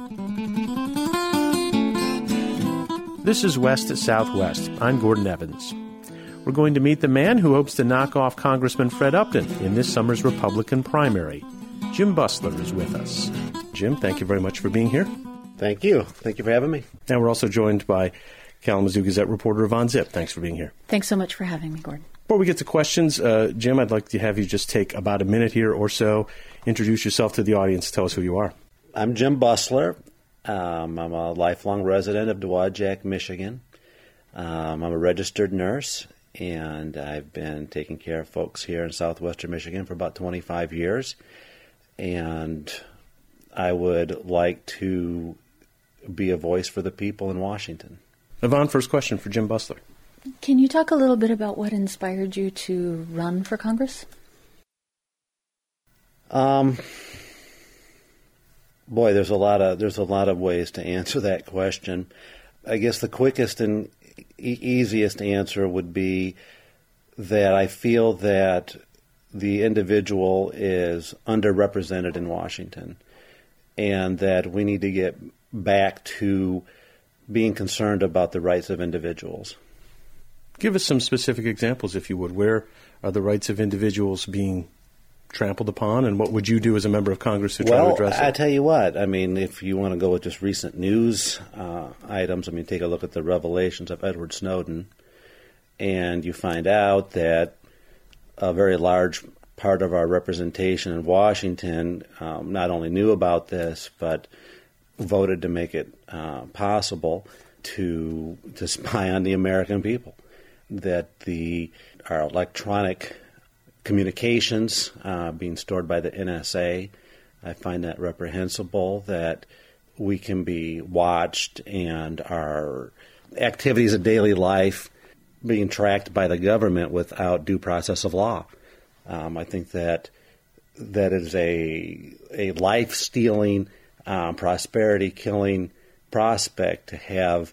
This is West at Southwest. I'm Gordon Evans. We're going to meet the man who hopes to knock off Congressman Fred Upton in this summer's Republican primary. Jim Busler is with us. Jim, thank you very much for being here. Thank you. Thank you for having me. And we're also joined by Kalamazoo Gazette reporter Yvonne Zip. Thanks for being here. Thanks so much for having me, Gordon. Before we get to questions, Jim, I'd like to have you just take about a minute here or so, introduce yourself to the audience, tell us who you are. I'm Jim Busler. I'm a lifelong resident of Dowagiac, Michigan. I'm a registered nurse, and I've been taking care of folks here in southwestern Michigan for about 25 years. And I would like to be a voice for the people in Washington. Yvonne, first question for Jim Busler. Can you talk a little bit about what inspired you to run for Congress? Boy, there's a lot of ways to answer that question. I guess the quickest and easiest answer would be that I feel that the individual is underrepresented in Washington, and that we need to get back to being concerned about the rights of individuals. Give us some specific examples, if you would. Where are the rights of individuals being trampled upon, and what would you do as a member of Congress to try to address it? I tell you what, I mean, if you want to go with just recent news items, I mean, take a look at the revelations of Edward Snowden, and you find out that a very large part of our representation in Washington not only knew about this, but voted to make it possible to spy on the American people. That our electronic communications being stored by the NSA, I find that reprehensible, that we can be watched and our activities of daily life being tracked by the government without due process of law. I think that is a life-stealing, prosperity-killing prospect to have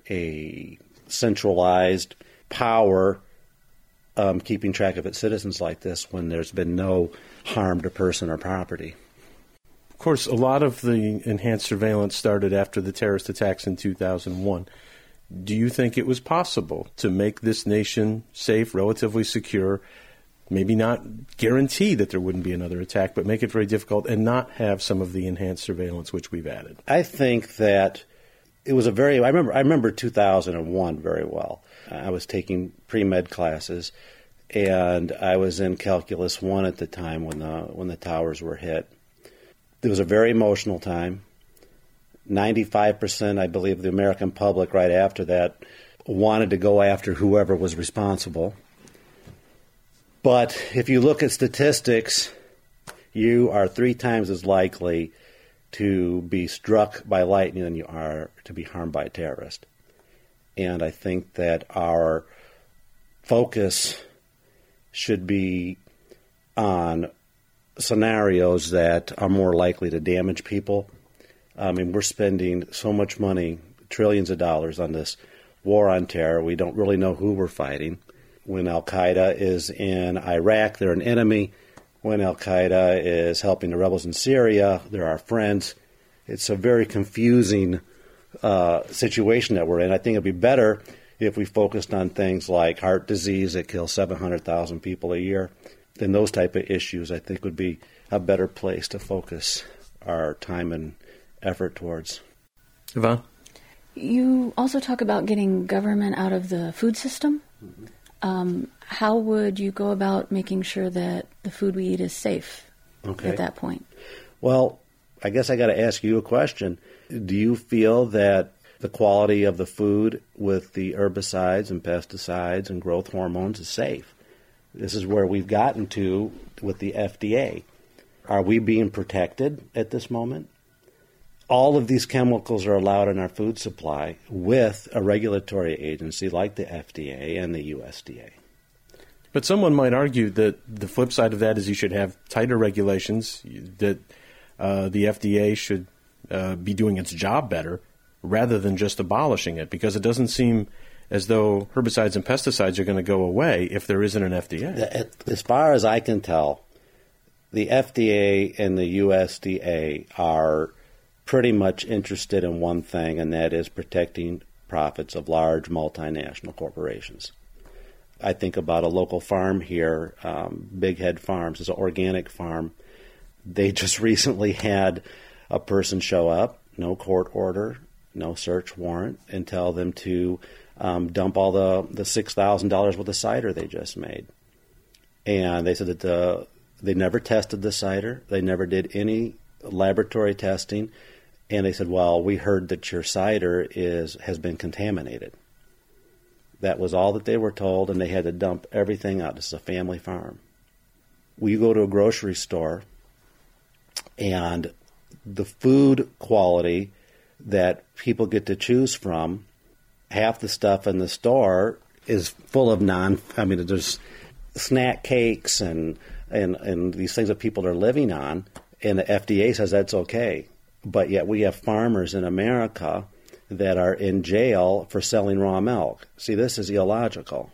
a centralized power keeping track of its citizens like this when there's been no harm to person or property. Of course, a lot of the enhanced surveillance started after the terrorist attacks in 2001. Do you think it was possible to make this nation safe, relatively secure, maybe not guarantee that there wouldn't be another attack, but make it very difficult and not have some of the enhanced surveillance which we've added? I think that it was I remember 2001 very well. I was taking pre-med classes, and I was in Calculus 1 at the time when the towers were hit. It was a very emotional time. 95%, I believe, of the American public right after that wanted to go after whoever was responsible. But if you look at statistics, you are 3 times as likely to be struck by lightning than you are to be harmed by a terrorist. And I think that our focus should be on scenarios that are more likely to damage people. I mean, we're spending so much money, trillions of dollars, on this war on terror. We don't really know who we're fighting. When Al-Qaeda is in Iraq, they're an enemy. When Al-Qaeda is helping the rebels in Syria, they're our friends. It's a very confusing situation that we're in. I think it would be better if we focused on things like heart disease that kills 700,000 people a year. Then those type of issues, I think, would be a better place to focus our time and effort towards. Yvonne? You also talk about getting government out of the food system. Mm-hmm. How would you go about making sure that the food we eat is safe at that point? Well, I guess I got to ask you a question. Do you feel that the quality of the food with the herbicides and pesticides and growth hormones is safe? This is where we've gotten to with the FDA. Are we being protected at this moment? All of these chemicals are allowed in our food supply with a regulatory agency like the FDA and the USDA. But someone might argue that the flip side of that is you should have tighter regulations, that the FDA should be doing its job better rather than just abolishing it, because it doesn't seem as though herbicides and pesticides are going to go away if there isn't an FDA. As far as I can tell, the FDA and the USDA are pretty much interested in one thing, and that is protecting profits of large multinational corporations. I think about a local farm here, Big Head Farms. It's an organic farm. They just recently had a person show up, no court order, no search warrant, and tell them to dump all the $6,000 worth of cider they just made. And they said that they never tested the cider. They never did any laboratory testing. And they said, well, we heard that your cider has been contaminated. That was all that they were told, and they had to dump everything out. This is a family farm. Well, you go to a grocery store, and the food quality that people get to choose from, half the stuff in the store is full of there's snack cakes and these things that people are living on, and the FDA says that's okay. But yet we have farmers in America that are in jail for selling raw milk. See, this is illogical.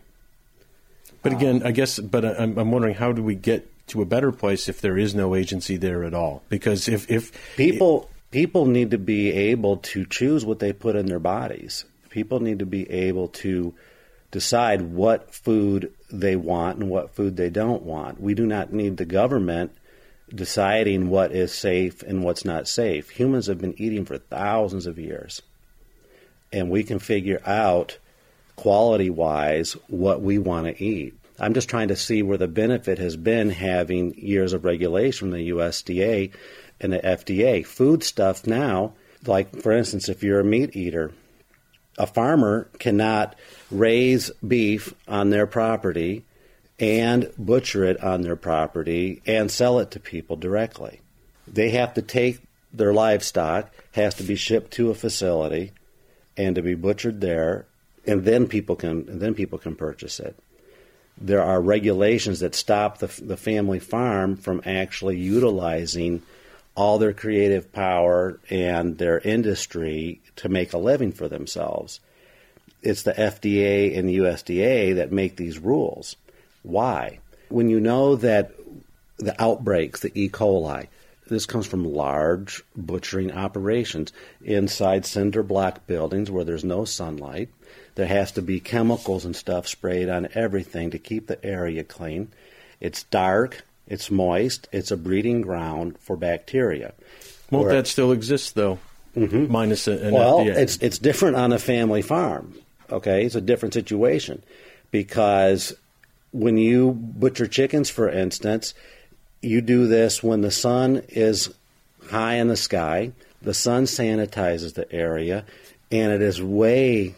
But again, I guess, I'm wondering, how do we get to a better place if there is no agency there at all? Because if people need to be able to choose what they put in their bodies. People need to be able to decide what food they want and what food they don't want. We do not need the government deciding what is safe and what's not safe. Humans have been eating for thousands of years, and we can figure out quality-wise what we want to eat. I'm just trying to see where the benefit has been having years of regulation from the USDA and the FDA. Food stuff now, like, for instance, if you're a meat eater, a farmer cannot raise beef on their property and butcher it on their property and sell it to people directly. They have to take their livestock, has to be shipped to a facility and to be butchered there, and then people can purchase it. There are regulations that stop the family farm from actually utilizing all their creative power and their industry to make a living for themselves. It's the FDA and the USDA that make these rules. Why? When you know that the outbreaks, the E. coli, this comes from large butchering operations inside cinder block buildings where there's no sunlight. There has to be chemicals and stuff sprayed on everything to keep the area clean. It's dark. It's moist. It's a breeding ground for bacteria. Won't that still exist, though, minus an FDA? Well, it's different on a family farm, okay? It's a different situation because when you butcher chickens, for instance, you do this when the sun is high in the sky. The sun sanitizes the area, and it is way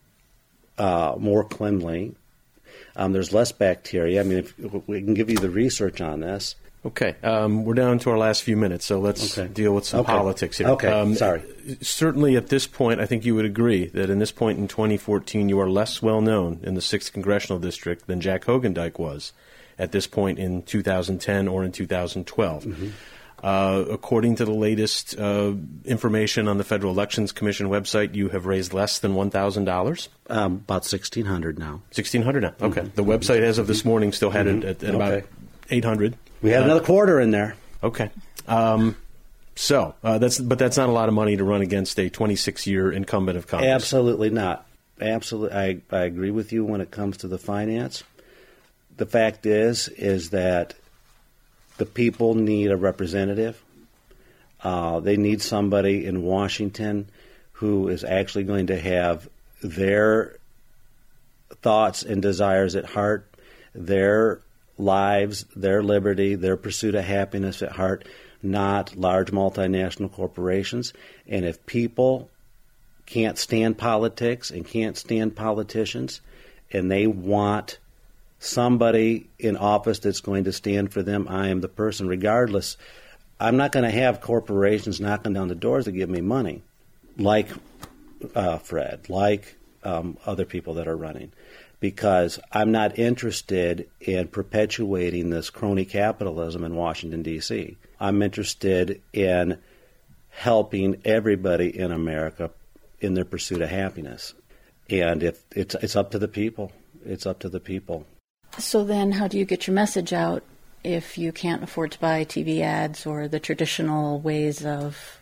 more cleanly. There's less bacteria. I mean, if we can give you the research on this. Okay. We're down to our last few minutes, so let's deal with some politics here. Okay, sorry. Certainly at this point, I think you would agree that in this point in 2014, you are less well-known in the 6th Congressional District than Jack Hogendijk was at this point in 2010 or in 2012. Mm-hmm. According to the latest information on the Federal Elections Commission website, you have raised less than $1,000? About $1,600 now. $1,600 now. Okay. Mm-hmm. The website as of this morning still had it at about $800. We had another quarter in there. Okay. That's not a lot of money to run against a 26-year incumbent of Congress. Absolutely not. Absolutely. I agree with you when it comes to the finance. The fact is that the people need a representative. They need somebody in Washington who is actually going to have their thoughts and desires at heart, their lives, their liberty, their pursuit of happiness at heart, not large multinational corporations. And if people can't stand politics and can't stand politicians, and they want somebody in office that's going to stand for them, I am the person. Regardless, I'm not going to have corporations knocking down the doors to give me money, like Fred, like other people that are running, because I'm not interested in perpetuating this crony capitalism in Washington, D.C. I'm interested in helping everybody in America in their pursuit of happiness. And if it's up to the people. It's up to the people. So then how do you get your message out if you can't afford to buy TV ads or the traditional ways of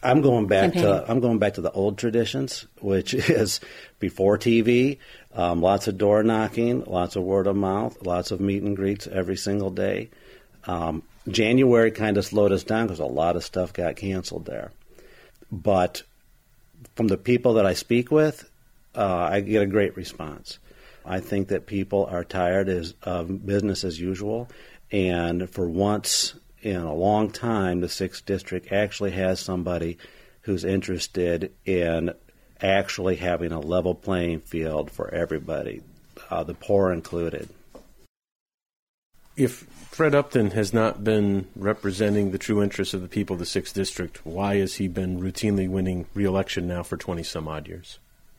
I'm going back campaigning? to the old traditions, which is before TV, lots of door knocking, lots of word of mouth, lots of meet and greets every single day. January kind of slowed us down because a lot of stuff got canceled there. But from the people that I speak with, I get a great response. I think that people are tired of business as usual, and for once in a long time, the 6th District actually has somebody who's interested in actually having a level playing field for everybody, the poor included. If Fred Upton has not been representing the true interests of the people of the 6th District, why has he been routinely winning re-election now for 20-some-odd years?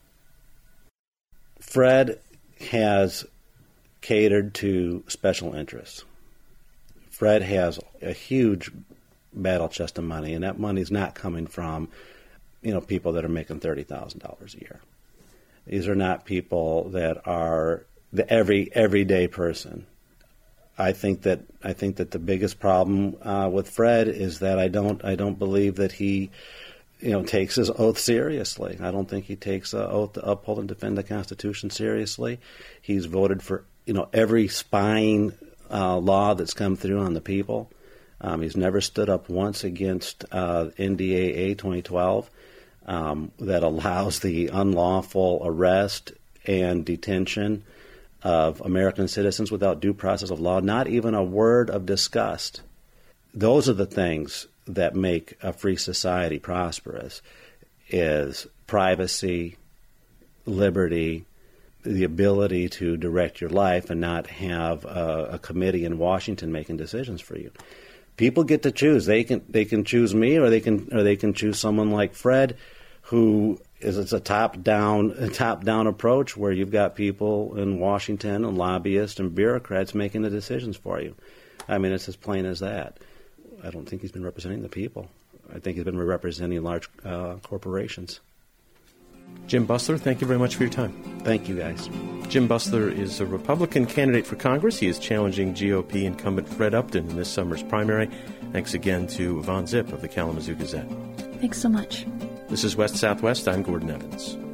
Fred has catered to special interests. Fred has a huge battle chest of money, and that money is not coming from, people that are making $30,000 a year. These are not people that are the everyday person. I think that the biggest problem with Fred is that I don't believe that he, takes his oath seriously. I don't think he takes an oath to uphold and defend the Constitution seriously. He's voted for every spying law that's come through on the people. He's never stood up once against NDAA 2012 that allows the unlawful arrest and detention of American citizens without due process of law, not even a word of disgust. Those are the things that make a free society prosperous, is privacy, liberty, the ability to direct your life and not have a committee in Washington making decisions for you. People get to choose. They can choose me, or they can choose someone like Fred, who it's a top-down approach where you've got people in Washington and lobbyists and bureaucrats making the decisions for you. I mean, it's as plain as that. I don't think he's been representing the people. I think he's been representing large corporations. Jim Bussler, thank you very much for your time. Thank you, guys. Jim Bussler is a Republican candidate for Congress. He is challenging GOP incumbent Fred Upton in this summer's primary. Thanks again to Yvonne Zip of the Kalamazoo Gazette. Thanks so much. This is West Southwest. I'm Gordon Evans.